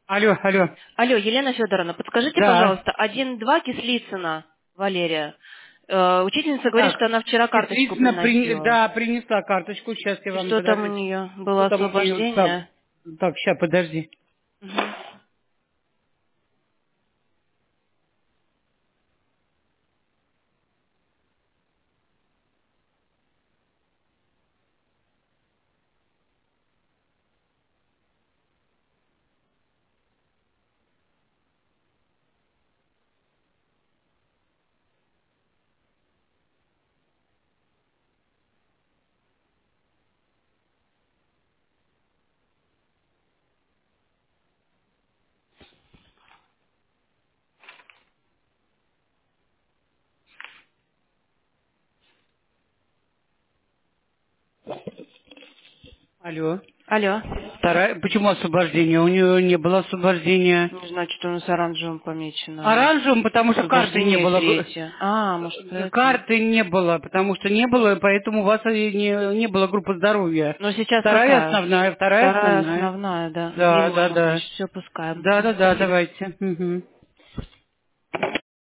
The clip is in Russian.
Алло, алло. Алло, Елена Федоровна, подскажите, Да. пожалуйста, 1-2 Кислицына Валерия. Учительница говорит, Так, что она вчера карточку действительно, приносила. да, принесла карточку. Сейчас я И вам, что там у подождите. нее? Что Было там у нее? освобождение? Так, сейчас, подожди. Мгм. Алло. Алло. Вторая, почему освобождение? У нее не было освобождения. Не знаю, что у нас оранжевым помечено. Оранжевым, потому что карты не Освобождение было. третье. А, может, поэтому. Карты не было, потому что не было, поэтому у вас и не было группы здоровья. Но сейчас Вторая какая? основная, вторая Вторая основная. основная, да. Да, Мимо, да, может, да. еще пускаем. Да, да, да, давайте. Мгм.